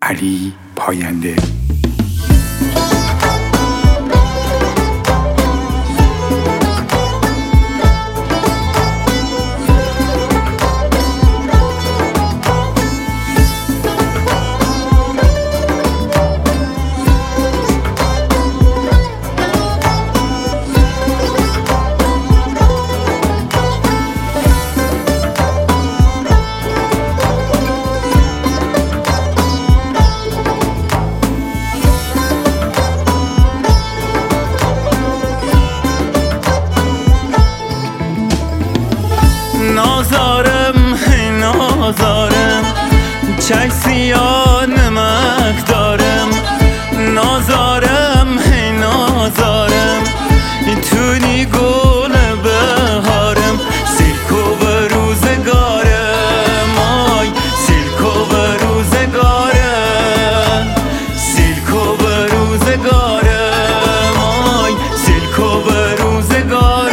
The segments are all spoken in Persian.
علی پاینده. نازارم نازارم چای سیاه نمک دارم. نازارم نازارم تونی گل بهارم. سیلکو به روزگارم آی سیلکو به روزگارم. سیلکو به روزگارم آی سیلکو به روزگارم.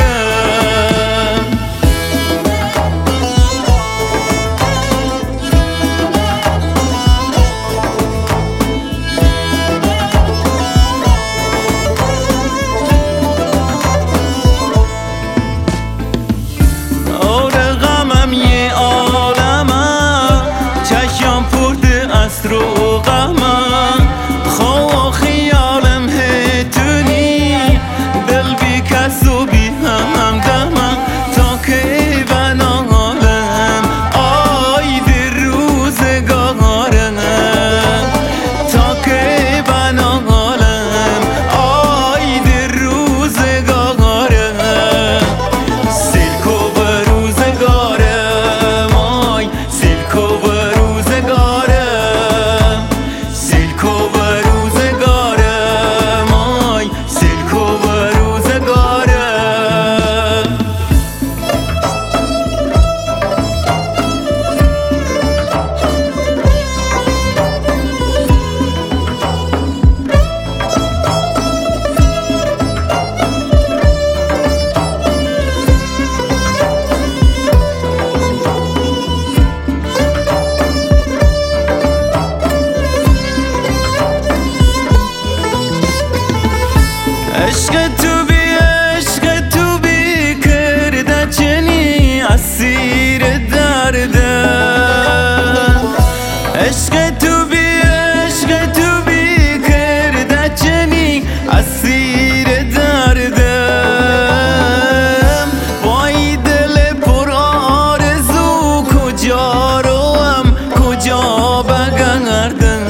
رو غمم خواه خیالم هتونی دل بی کس و بی هم غمم تا که بنالم آی در روزگارم. تا که بنالم آی در روزگارم. سیلکو به روزگارم آی سیلکو به روزگارم. عشق تو بی کرده چنی اسیر دردم. عشق تو بی کرده چنی اسیر دردم. وای دل پر آرزو کجا روم کجا بگردم.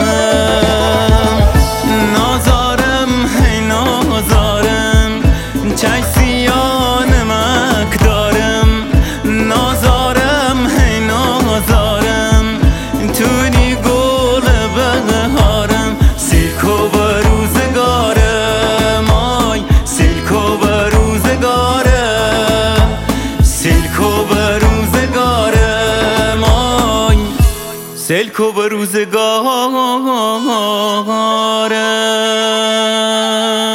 چای سیاه نمک دارم. نازارم نازارم تونی گل بهارم. سیلکو به روزگارم آی سیلکو به روزگارم. سیلکو به روزگارم آی سیلکو به روزگارم.